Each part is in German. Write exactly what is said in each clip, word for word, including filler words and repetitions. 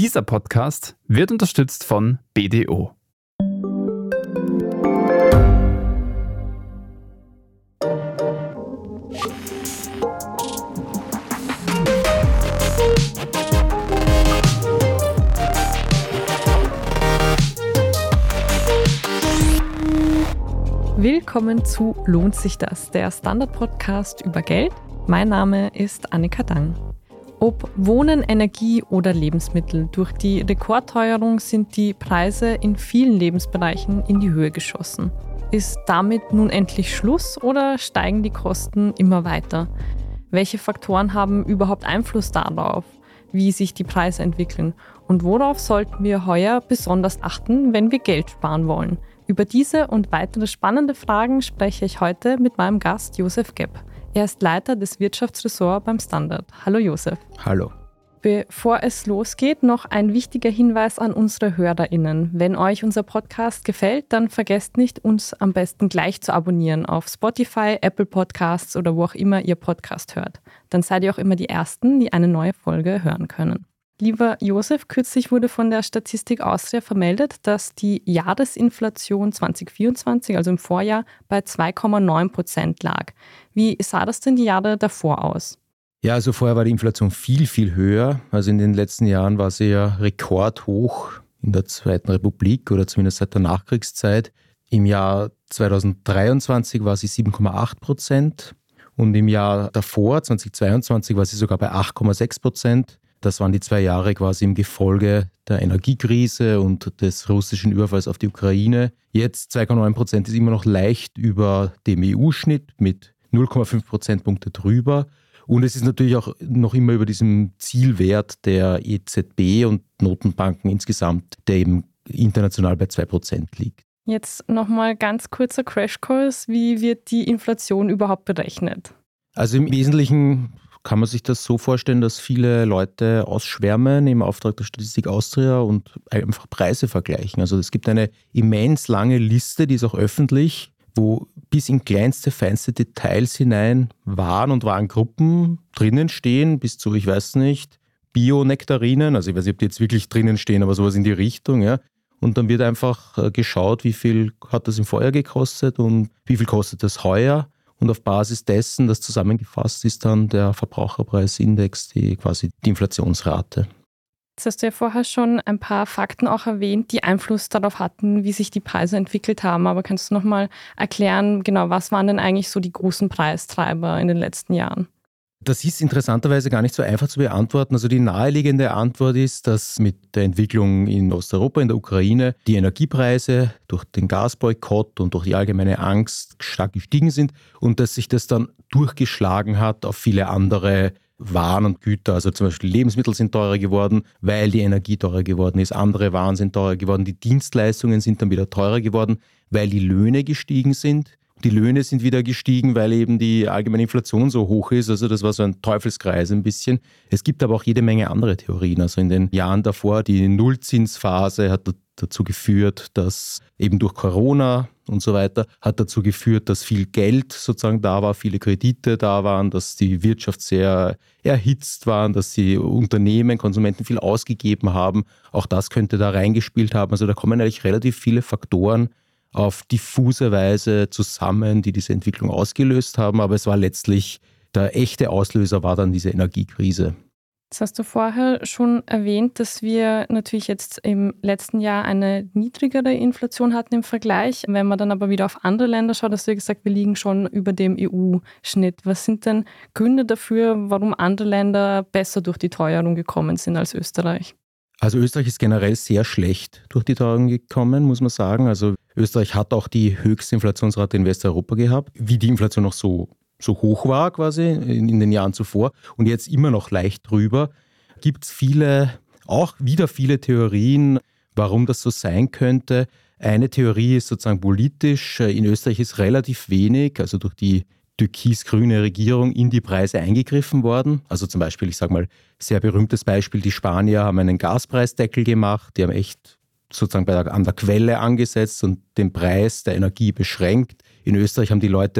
Dieser Podcast wird unterstützt von B D O. Willkommen zu Lohnt sich das, der Standard-Podcast über Geld. Mein Name ist Annika Dang. Ob Wohnen, Energie oder Lebensmittel, durch die Rekordteuerung sind die Preise in vielen Lebensbereichen in die Höhe geschossen. Ist damit nun endlich Schluss oder steigen die Kosten immer weiter? Welche Faktoren haben überhaupt Einfluss darauf, wie sich die Preise entwickeln? Und worauf sollten wir heuer besonders achten, wenn wir Geld sparen wollen? Über diese und weitere spannende Fragen spreche ich heute mit meinem Gast Josef Gepp. Er ist Leiter des Wirtschaftsressorts beim Standard. Hallo Josef. Hallo. Bevor es losgeht, noch ein wichtiger Hinweis an unsere HörerInnen. Wenn euch unser Podcast gefällt, dann vergesst nicht, uns am besten gleich zu abonnieren auf Spotify, Apple Podcasts oder wo auch immer ihr Podcast hört. Dann seid ihr auch immer die Ersten, die eine neue Folge hören können. Lieber Josef, kürzlich wurde von der Statistik Austria vermeldet, dass die Jahresinflation zwanzig vierundzwanzig, also im Vorjahr, bei zwei Komma neun Prozent lag. Wie sah das denn die Jahre davor aus? Ja, also vorher war die Inflation viel, viel höher. Also in den letzten Jahren war sie ja rekordhoch in der Zweiten Republik oder zumindest seit der Nachkriegszeit. Im Jahr zweitausenddreiundzwanzig war sie sieben Komma acht Prozent und im Jahr davor, zweitausendzweiundzwanzig, war sie sogar bei acht Komma sechs Prozent. Das waren die zwei Jahre quasi im Gefolge der Energiekrise und des russischen Überfalls auf die Ukraine. Jetzt zwei Komma neun Prozent ist immer noch leicht über dem E U-Schnitt mit null Komma fünf Prozentpunkte drüber. Und es ist natürlich auch noch immer über diesem Zielwert der E Z B und Notenbanken insgesamt, der eben international bei zwei Prozent liegt. Jetzt nochmal ganz kurzer Crashkurs. Wie wird die Inflation überhaupt berechnet? Also im Wesentlichen kann man sich das so vorstellen, dass viele Leute ausschwärmen im Auftrag der Statistik Austria und einfach Preise vergleichen. Also es gibt eine immens lange Liste, die ist auch öffentlich, wo bis in kleinste, feinste Details hinein Waren und Warengruppen drinnen stehen, bis zu, ich weiß nicht, Bio-Nektarinen, also ich weiß nicht, ob die jetzt wirklich drinnen stehen, aber sowas in die Richtung, ja. Und dann wird einfach geschaut, wie viel hat das im Vorjahr gekostet und wie viel kostet das heuer. Und auf Basis dessen, das zusammengefasst ist dann der Verbraucherpreisindex, die quasi die Inflationsrate. Jetzt hast du ja vorher schon ein paar Fakten auch erwähnt, die Einfluss darauf hatten, wie sich die Preise entwickelt haben. Aber kannst du nochmal erklären, genau, was waren denn eigentlich so die großen Preistreiber in den letzten Jahren? Das ist interessanterweise gar nicht so einfach zu beantworten. Also die naheliegende Antwort ist, dass mit der Entwicklung in Osteuropa, in der Ukraine, die Energiepreise durch den Gasboykott und durch die allgemeine Angst stark gestiegen sind und dass sich das dann durchgeschlagen hat auf viele andere Waren und Güter. Also zum Beispiel Lebensmittel sind teurer geworden, weil die Energie teurer geworden ist. Andere Waren sind teurer geworden. Die Dienstleistungen sind dann wieder teurer geworden, weil die Löhne gestiegen sind. Die Löhne sind wieder gestiegen, weil eben die allgemeine Inflation so hoch ist. Also das war so ein Teufelskreis ein bisschen. Es gibt aber auch jede Menge andere Theorien. Also in den Jahren davor, die Nullzinsphase hat dazu geführt, dass eben durch Corona und so weiter, hat dazu geführt, dass viel Geld sozusagen da war, viele Kredite da waren, dass die Wirtschaft sehr erhitzt war, dass die Unternehmen, Konsumenten viel ausgegeben haben. Auch das könnte da reingespielt haben. Also da kommen eigentlich relativ viele Faktoren auf diffuse Weise zusammen, die diese Entwicklung ausgelöst haben. Aber es war letztlich, der echte Auslöser war dann diese Energiekrise. Das hast du vorher schon erwähnt, dass wir natürlich jetzt im letzten Jahr eine niedrigere Inflation hatten im Vergleich. Wenn man dann aber wieder auf andere Länder schaut, hast du gesagt, wir liegen schon über dem E U-Schnitt. Was sind denn Gründe dafür, warum andere Länder besser durch die Teuerung gekommen sind als Österreich? Also Österreich ist generell sehr schlecht durch die Teuerung gekommen, muss man sagen. Also Österreich hat auch die höchste Inflationsrate in Westeuropa gehabt, wie die Inflation noch so, so hoch war quasi in, in den Jahren zuvor und jetzt immer noch leicht drüber. Gibt es viele, auch wieder viele Theorien, warum das so sein könnte. Eine Theorie ist sozusagen politisch. In Österreich ist relativ wenig, also durch die türkis-grüne Regierung in die Preise eingegriffen worden. Also zum Beispiel, ich sage mal, sehr berühmtes Beispiel, die Spanier haben einen Gaspreisdeckel gemacht, die haben echt sozusagen bei der, an der Quelle angesetzt und den Preis der Energie beschränkt. In Österreich haben die Leute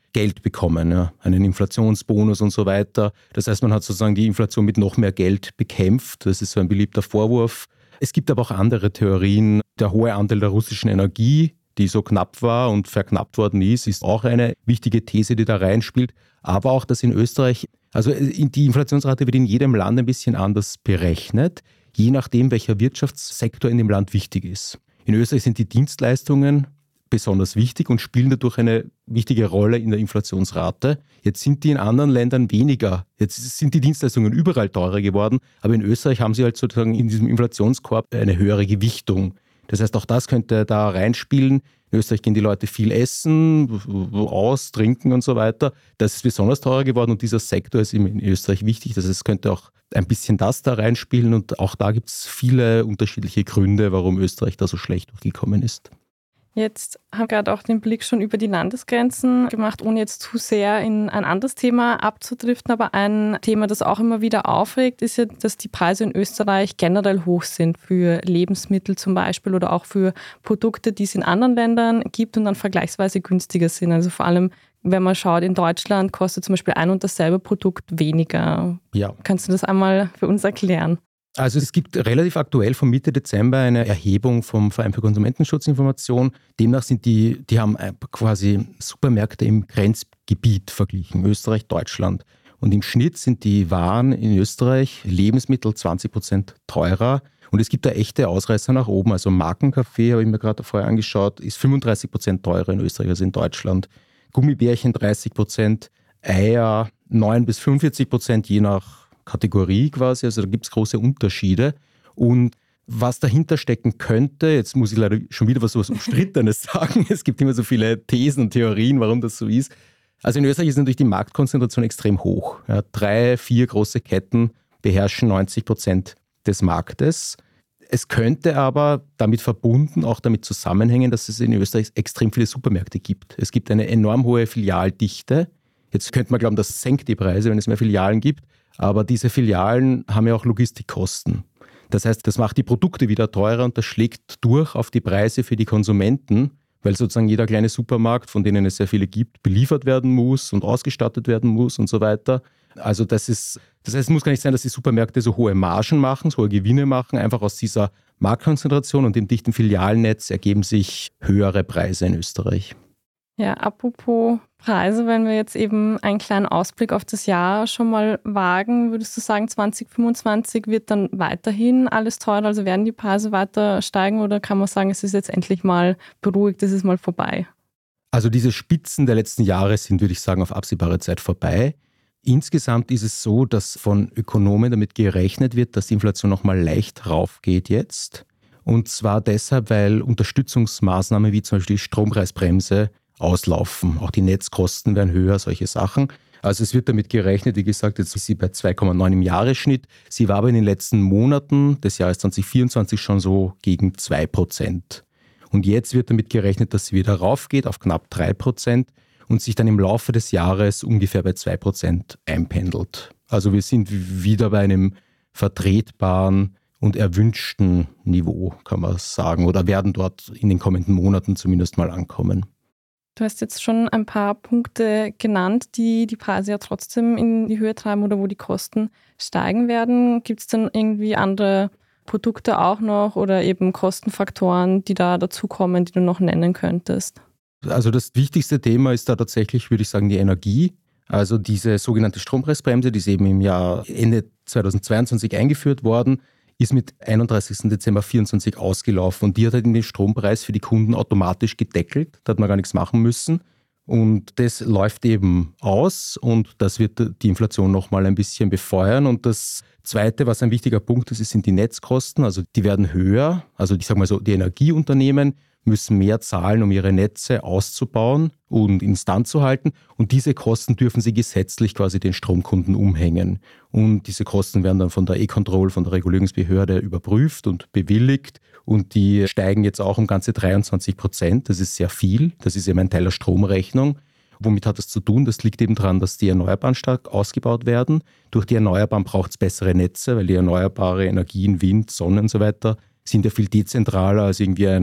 Geld bekommen, ja, einen Inflationsbonus und so weiter. Das heißt, man hat sozusagen die Inflation mit noch mehr Geld bekämpft. Das ist so ein beliebter Vorwurf. Es gibt aber auch andere Theorien. Der hohe Anteil der russischen Energie, die so knapp war und verknappt worden ist, ist auch eine wichtige These, die da reinspielt. Aber auch, dass in Österreich, also die Inflationsrate wird in jedem Land ein bisschen anders berechnet, je nachdem, welcher Wirtschaftssektor in dem Land wichtig ist. In Österreich sind die Dienstleistungen besonders wichtig und spielen dadurch eine wichtige Rolle in der Inflationsrate. Jetzt sind die in anderen Ländern weniger. Jetzt sind die Dienstleistungen überall teurer geworden, aber in Österreich haben sie halt sozusagen in diesem Inflationskorb eine höhere Gewichtung. Das heißt, auch das könnte da reinspielen. In Österreich gehen die Leute viel essen, aus, trinken und so weiter. Das ist besonders teurer geworden und dieser Sektor ist in Österreich wichtig. Das heißt, es könnte auch ein bisschen das da reinspielen und auch da gibt es viele unterschiedliche Gründe, warum Österreich da so schlecht durchgekommen ist. Jetzt haben wir gerade auch den Blick schon über die Landesgrenzen gemacht, ohne jetzt zu sehr in ein anderes Thema abzudriften. Aber ein Thema, das auch immer wieder aufregt, ist ja, dass die Preise in Österreich generell hoch sind für Lebensmittel zum Beispiel oder auch für Produkte, die es in anderen Ländern gibt und dann vergleichsweise günstiger sind. Also vor allem, wenn man schaut, in Deutschland kostet zum Beispiel ein und dasselbe Produkt weniger. Ja. Kannst du das einmal für uns erklären? Also es gibt relativ aktuell von Mitte Dezember eine Erhebung vom Verein für Konsumentenschutzinformation. Demnach sind die, die haben quasi Supermärkte im Grenzgebiet verglichen, Österreich, Deutschland. Und im Schnitt sind die Waren in Österreich, Lebensmittel zwanzig Prozent teurer. Und es gibt da echte Ausreißer nach oben. Also Markenkaffee, habe ich mir gerade vorher angeschaut, ist fünfunddreißig Prozent teurer in Österreich als in Deutschland. Gummibärchen dreißig Prozent, Eier neun bis fünfundvierzig Prozent je nach Kategorie quasi, also da gibt es große Unterschiede. Und was dahinter stecken könnte, jetzt muss ich leider schon wieder was so was Umstrittenes sagen, es gibt immer so viele Thesen und Theorien, warum das so ist. Also in Österreich ist natürlich die Marktkonzentration extrem hoch. Ja, drei, vier große Ketten beherrschen neunzig Prozent des Marktes. Es könnte aber damit verbunden auch damit zusammenhängen, dass es in Österreich extrem viele Supermärkte gibt. Es gibt eine enorm hohe Filialdichte. Jetzt könnte man glauben, das senkt die Preise, wenn es mehr Filialen gibt. Aber diese Filialen haben ja auch Logistikkosten. Das heißt, das macht die Produkte wieder teurer und das schlägt durch auf die Preise für die Konsumenten, weil sozusagen jeder kleine Supermarkt, von denen es sehr viele gibt, beliefert werden muss und ausgestattet werden muss und so weiter. Also das ist, das heißt, es muss gar nicht sein, dass die Supermärkte so hohe Margen machen, so hohe Gewinne machen. Einfach aus dieser Marktkonzentration und dem dichten Filialnetz ergeben sich höhere Preise in Österreich. Ja, apropos Preise, wenn wir jetzt eben einen kleinen Ausblick auf das Jahr schon mal wagen, würdest du sagen, zwanzig fünfundzwanzig wird dann weiterhin alles teurer, also werden die Preise weiter steigen oder kann man sagen, es ist jetzt endlich mal beruhigt, es ist mal vorbei? Also diese Spitzen der letzten Jahre sind, würde ich sagen, auf absehbare Zeit vorbei. Insgesamt ist es so, dass von Ökonomen damit gerechnet wird, dass die Inflation nochmal leicht raufgeht jetzt. Und zwar deshalb, weil Unterstützungsmaßnahmen wie zum Beispiel die Strompreisbremse auslaufen. Auch die Netzkosten werden höher, solche Sachen. Also es wird damit gerechnet, wie gesagt, jetzt ist sie bei zwei Komma neun im Jahresschnitt. Sie war aber in den letzten Monaten des Jahres zwanzig vierundzwanzig schon so gegen zwei Prozent. Und jetzt wird damit gerechnet, dass sie wieder raufgeht auf knapp drei Prozent und sich dann im Laufe des Jahres ungefähr bei zwei Prozent einpendelt. Also wir sind wieder bei einem vertretbaren und erwünschten Niveau, kann man sagen, oder werden dort in den kommenden Monaten zumindest mal ankommen. Du hast jetzt schon ein paar Punkte genannt, die die Preise ja trotzdem in die Höhe treiben oder wo die Kosten steigen werden. Gibt es denn irgendwie andere Produkte auch noch oder eben Kostenfaktoren, die da dazukommen, die du noch nennen könntest? Also das wichtigste Thema ist da tatsächlich, würde ich sagen, die Energie. Also diese sogenannte Strompreisbremse, die ist eben im Jahr Ende zweitausendzweiundzwanzig eingeführt worden, ist mit einunddreißigsten Dezember vierundzwanzig ausgelaufen und die hat halt den Strompreis für die Kunden automatisch gedeckelt. Da hat man gar nichts machen müssen. Und das läuft eben aus und das wird die Inflation nochmal ein bisschen befeuern. Und das Zweite, was ein wichtiger Punkt ist, sind die Netzkosten. Also die werden höher. Also ich sage mal so, die Energieunternehmen müssen mehr zahlen, um ihre Netze auszubauen und instand zu halten. Und diese Kosten dürfen sie gesetzlich quasi den Stromkunden umhängen. Und diese Kosten werden dann von der E-Control, von der Regulierungsbehörde überprüft und bewilligt. Und die steigen jetzt auch um ganze dreiundzwanzig Prozent. Das ist sehr viel. Das ist eben ein Teil der Stromrechnung. Womit hat das zu tun? Das liegt eben daran, dass die Erneuerbaren stark ausgebaut werden. Durch die Erneuerbaren braucht es bessere Netze, weil die erneuerbare Energien, Wind, Sonne und so weiter, sind ja viel dezentraler als irgendwie ein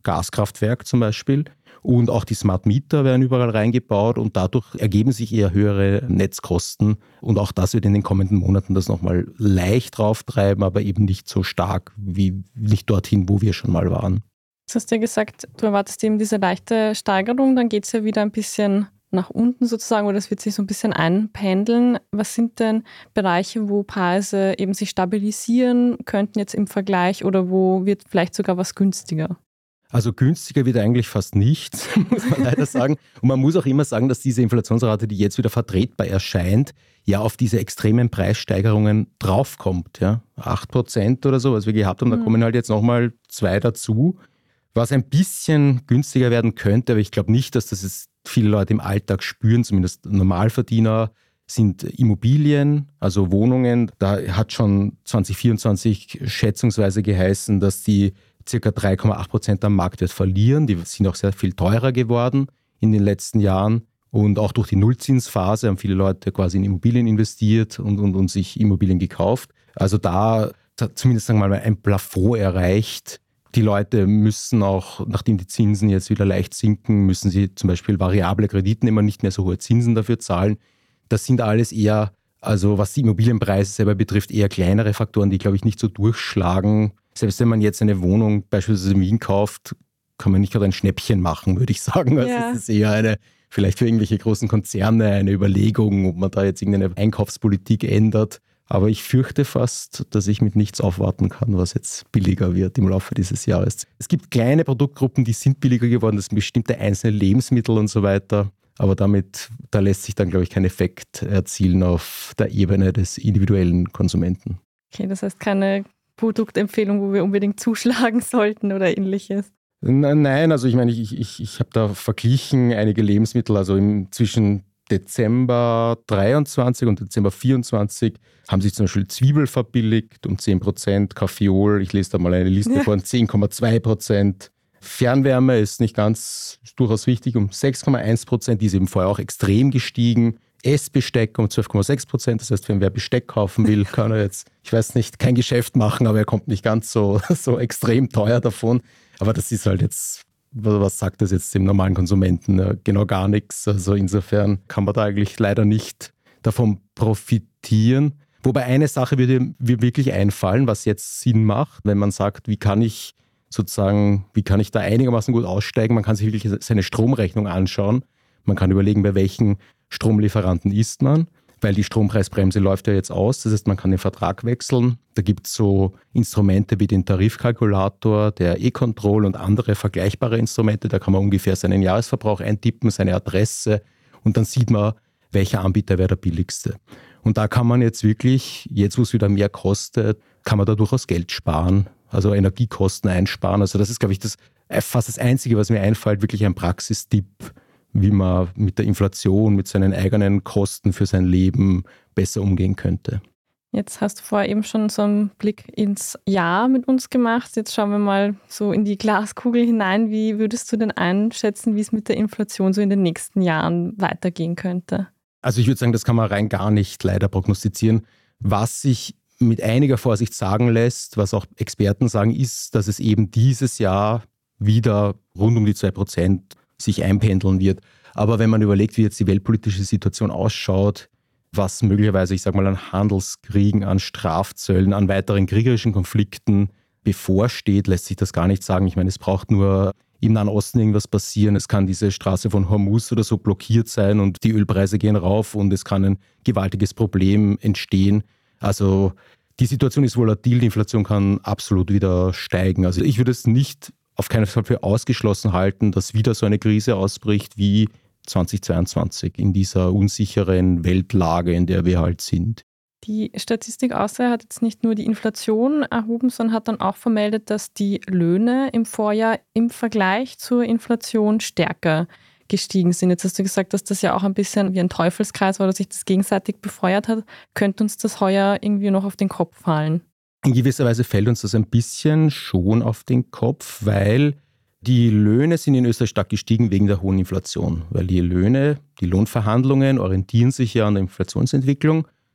Gaskraftwerk zum Beispiel. Und auch die Smart Meter werden überall reingebaut und dadurch ergeben sich eher höhere Netzkosten. Und auch das wird in den kommenden Monaten das nochmal leicht drauftreiben, aber eben nicht so stark wie nicht dorthin, wo wir schon mal waren. Du hast ja gesagt, du erwartest eben diese leichte Steigerung, dann geht es ja wieder ein bisschen nach unten sozusagen oder es wird sich so ein bisschen einpendeln. Was sind denn Bereiche, wo Preise eben sich stabilisieren könnten jetzt im Vergleich oder wo wird vielleicht sogar was günstiger? Also günstiger wird eigentlich fast nichts, muss man leider sagen. Und man muss auch immer sagen, dass diese Inflationsrate, die jetzt wieder vertretbar erscheint, ja auf diese extremen Preissteigerungen draufkommt. Ja? acht Prozent oder so, was wir gehabt haben, da kommen halt jetzt nochmal zwei dazu. Was ein bisschen günstiger werden könnte, aber ich glaube nicht, dass das jetzt viele Leute im Alltag spüren, zumindest Normalverdiener, sind Immobilien, also Wohnungen. Da hat schon zwanzig vierundzwanzig schätzungsweise geheißen, dass die ca. drei Komma acht Prozent am Marktwert verlieren. Die sind auch sehr viel teurer geworden in den letzten Jahren. Und auch durch die Nullzinsphase haben viele Leute quasi in Immobilien investiert und, und, und sich Immobilien gekauft. Also da hat zumindest sagen wir mal ein Plafond erreicht. Die Leute müssen auch, nachdem die Zinsen jetzt wieder leicht sinken, müssen sie zum Beispiel variable Kredite nehmen, nicht mehr so hohe Zinsen dafür zahlen. Das sind alles eher, also was die Immobilienpreise selber betrifft, eher kleinere Faktoren, die, glaube ich, nicht so durchschlagen. Selbst wenn man jetzt eine Wohnung beispielsweise in Wien kauft, kann man nicht gerade ein Schnäppchen machen, würde ich sagen. Also ja. Es ist eher eine, vielleicht für irgendwelche großen Konzerne, eine Überlegung, ob man da jetzt irgendeine Einkaufspolitik ändert. Aber ich fürchte fast, dass ich mit nichts aufwarten kann, was jetzt billiger wird im Laufe dieses Jahres. Es gibt kleine Produktgruppen, die sind billiger geworden, das sind bestimmte einzelne Lebensmittel und so weiter. Aber damit, da lässt sich dann, glaube ich, kein Effekt erzielen auf der Ebene des individuellen Konsumenten. Okay, das heißt keine Produktempfehlung, wo wir unbedingt zuschlagen sollten oder ähnliches? Nein, also ich meine, ich, ich, ich habe da verglichen einige Lebensmittel, also im, zwischen Dezember dreiundzwanzig und Dezember vierundzwanzig haben sich zum Beispiel Zwiebel verbilligt um zehn Prozent, Kaffeeol, ich lese da mal eine Liste ja. von zehn Komma zwei Prozent. Fernwärme ist nicht ganz, ist durchaus wichtig, um sechs Komma eins Prozent, die ist eben vorher auch extrem gestiegen. Essbesteck um zwölf Komma sechs Prozent, das heißt, wenn wer Besteck kaufen will, kann er jetzt, ich weiß nicht, kein Geschäft machen, aber er kommt nicht ganz so, so extrem teuer davon. Aber das ist halt jetzt, was sagt das jetzt dem normalen Konsumenten? Genau gar nichts. Also insofern kann man da eigentlich leider nicht davon profitieren. Wobei eine Sache würde mir wirklich einfallen, was jetzt Sinn macht, wenn man sagt, wie kann ich sozusagen, wie kann ich da einigermaßen gut aussteigen? Man kann sich wirklich seine Stromrechnung anschauen. Man kann überlegen, bei welchen Stromlieferanten ist man, weil die Strompreisbremse läuft ja jetzt aus. Das heißt, man kann den Vertrag wechseln. Da gibt es so Instrumente wie den Tarifkalkulator, der E-Control und andere vergleichbare Instrumente. Da kann man ungefähr seinen Jahresverbrauch eintippen, seine Adresse und dann sieht man, welcher Anbieter wäre der billigste. Und da kann man jetzt wirklich, jetzt wo es wieder mehr kostet, kann man da durchaus Geld sparen, also Energiekosten einsparen. Also das ist, glaube ich, das, fast das Einzige, was mir einfällt, wirklich ein Praxistipp, wie man mit der Inflation, mit seinen eigenen Kosten für sein Leben besser umgehen könnte. Jetzt hast du vorher eben schon so einen Blick ins Jahr mit uns gemacht. Jetzt schauen wir mal so in die Glaskugel hinein. Wie würdest du denn einschätzen, wie es mit der Inflation so in den nächsten Jahren weitergehen könnte? Also ich würde sagen, das kann man rein gar nicht leider prognostizieren. Was sich mit einiger Vorsicht sagen lässt, was auch Experten sagen, ist, dass es eben dieses Jahr wieder rund um die zwei Prozent sich einpendeln wird. Aber wenn man überlegt, wie jetzt die weltpolitische Situation ausschaut, was möglicherweise, ich sage mal, an Handelskriegen, an Strafzöllen, an weiteren kriegerischen Konflikten bevorsteht, lässt sich das gar nicht sagen. Ich meine, es braucht nur im Nahen Osten irgendwas passieren. Es kann diese Straße von Hormuz oder so blockiert sein und die Ölpreise gehen rauf und es kann ein gewaltiges Problem entstehen. Also die Situation ist volatil, die Inflation kann absolut wieder steigen. Also ich würde es nicht auf keinen Fall für ausgeschlossen halten, dass wieder so eine Krise ausbricht wie zweitausendzweiundzwanzig in dieser unsicheren Weltlage, in der wir halt sind. Die Statistik Austria hat jetzt nicht nur die Inflation erhoben, sondern hat dann auch vermeldet, dass die Löhne im Vorjahr im Vergleich zur Inflation stärker gestiegen sind. Jetzt hast du gesagt, dass das ja auch ein bisschen wie ein Teufelskreis war, dass sich das gegenseitig befeuert hat. Könnte uns das heuer irgendwie noch auf den Kopf fallen? In gewisser Weise fällt uns das ein bisschen schon auf den Kopf, weil die Löhne sind in Österreich stark gestiegen wegen der hohen Inflation. Weil die Löhne, die Lohnverhandlungen orientieren sich ja an der Inflationsentwicklung.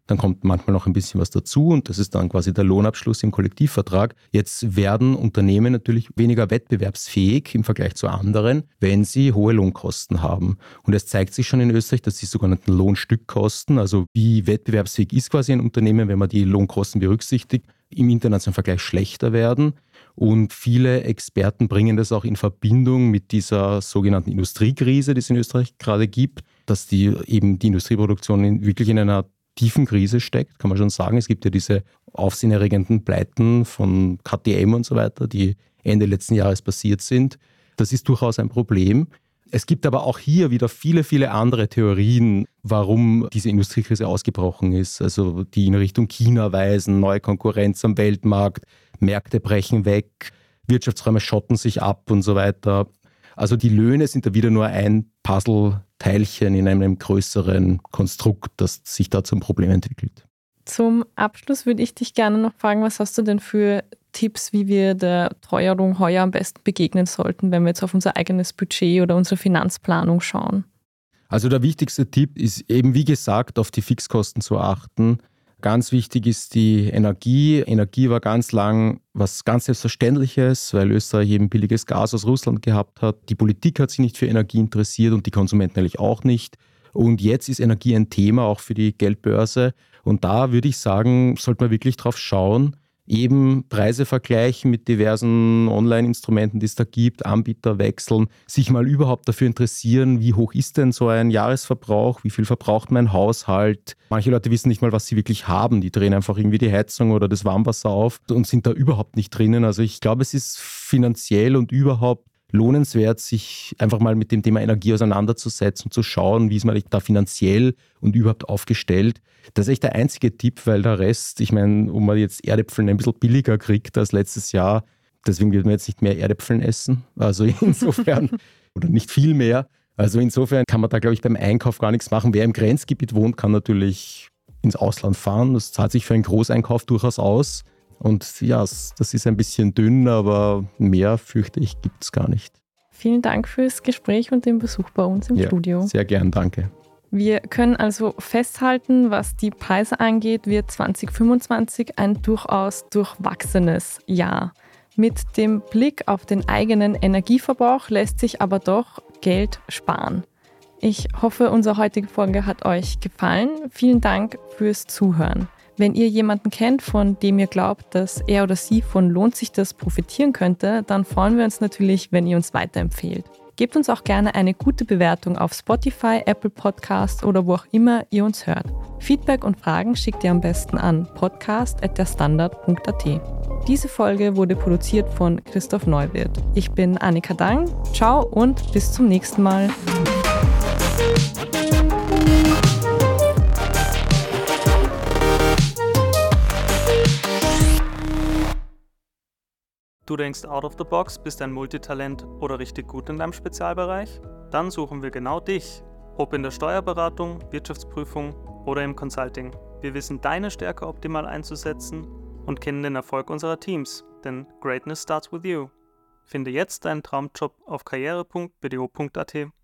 dann kommt manchmal noch ein bisschen was dazu und das ist dann quasi der Lohnabschluss im Kollektivvertrag. Jetzt werden Unternehmen natürlich weniger wettbewerbsfähig im Vergleich zu anderen, wenn sie hohe Lohnkosten haben. Und es zeigt sich schon in Österreich, dass die sogenannten Lohnstückkosten, also wie wettbewerbsfähig ist quasi ein Unternehmen, wenn man die Lohnkosten berücksichtigt, im internationalen Vergleich schlechter werden. Und viele Experten bringen das auch in Verbindung mit dieser sogenannten Industriekrise, die es in Österreich gerade gibt, dass die eben die Industrieproduktion in, wirklich in einer tiefen Krise steckt, kann man schon sagen. Es gibt ja diese aufsehenerregenden Pleiten von K T M und so weiter, die Ende letzten Jahres passiert sind. Das ist durchaus ein Problem. Es gibt aber auch hier wieder viele, viele andere Theorien, warum diese Industriekrise ausgebrochen ist. Also die in Richtung China weisen, neue Konkurrenz am Weltmarkt, Märkte brechen weg, Wirtschaftsräume schotten sich ab und so weiter. Also die Löhne sind da wieder nur ein Puzzleteilchen in einem größeren Konstrukt, das sich da zum Problem entwickelt. Zum Abschluss würde ich dich gerne noch fragen, was hast du denn für Tipps, wie wir der Teuerung heuer am besten begegnen sollten, wenn wir jetzt auf unser eigenes Budget oder unsere Finanzplanung schauen? Also der wichtigste Tipp ist eben, wie gesagt, auf die Fixkosten zu achten. Ganz wichtig ist die Energie. Energie war ganz lang was ganz Selbstverständliches, weil Österreich eben billiges Gas aus Russland gehabt hat. Die Politik hat sich nicht für Energie interessiert und die Konsumenten eigentlich auch nicht. Und jetzt ist Energie ein Thema, auch für die Geldbörse. Und da würde ich sagen, sollte man wirklich drauf schauen, eben Preise vergleichen mit diversen Online-Instrumenten, die es da gibt, Anbieter wechseln, sich mal überhaupt dafür interessieren, wie hoch ist denn so ein Jahresverbrauch, wie viel verbraucht mein Haushalt. Manche Leute wissen nicht mal, was sie wirklich haben, die drehen einfach irgendwie die Heizung oder das Warmwasser auf und sind da überhaupt nicht drinnen. Also ich glaube, es ist finanziell und überhaupt lohnenswert, sich einfach mal mit dem Thema Energie auseinanderzusetzen und zu schauen, wie ist man da finanziell und überhaupt aufgestellt. Das ist echt der einzige Tipp, weil der Rest, ich meine, ob man jetzt Erdäpfeln ein bisschen billiger kriegt als letztes Jahr, deswegen wird man jetzt nicht mehr Erdäpfeln essen. Also insofern, oder nicht viel mehr. Also insofern kann man da, glaube ich, beim Einkauf gar nichts machen. Wer im Grenzgebiet wohnt, kann natürlich ins Ausland fahren. Das zahlt sich für einen Großeinkauf durchaus aus. Und ja, das ist ein bisschen dünn, aber mehr, fürchte ich, gibt es gar nicht. Vielen Dank fürs Gespräch und den Besuch bei uns im ja, Studio. Sehr gern, danke. Wir können also festhalten, was die Preise angeht, wird zwanzig fünfundzwanzig ein durchaus durchwachsenes Jahr. Mit dem Blick auf den eigenen Energieverbrauch lässt sich aber doch Geld sparen. Ich hoffe, unsere heutige Folge hat euch gefallen. Vielen Dank fürs Zuhören. Wenn ihr jemanden kennt, von dem ihr glaubt, dass er oder sie von Lohnt sich das profitieren könnte, dann freuen wir uns natürlich, wenn ihr uns weiterempfehlt. Gebt uns auch gerne eine gute Bewertung auf Spotify, Apple Podcast oder wo auch immer ihr uns hört. Feedback und Fragen schickt ihr am besten an podcast at derstandard punkt at. Diese Folge wurde produziert von Christoph Neuwirth. Ich bin Annika Dang. Ciao und bis zum nächsten Mal. Du denkst out of the box, bist ein Multitalent oder richtig gut in deinem Spezialbereich? Dann suchen wir genau dich, ob in der Steuerberatung, Wirtschaftsprüfung oder im Consulting. Wir wissen deine Stärke optimal einzusetzen und kennen den Erfolg unserer Teams, denn Greatness starts with you. Finde jetzt deinen Traumjob auf karriere punkt b d o punkt a t.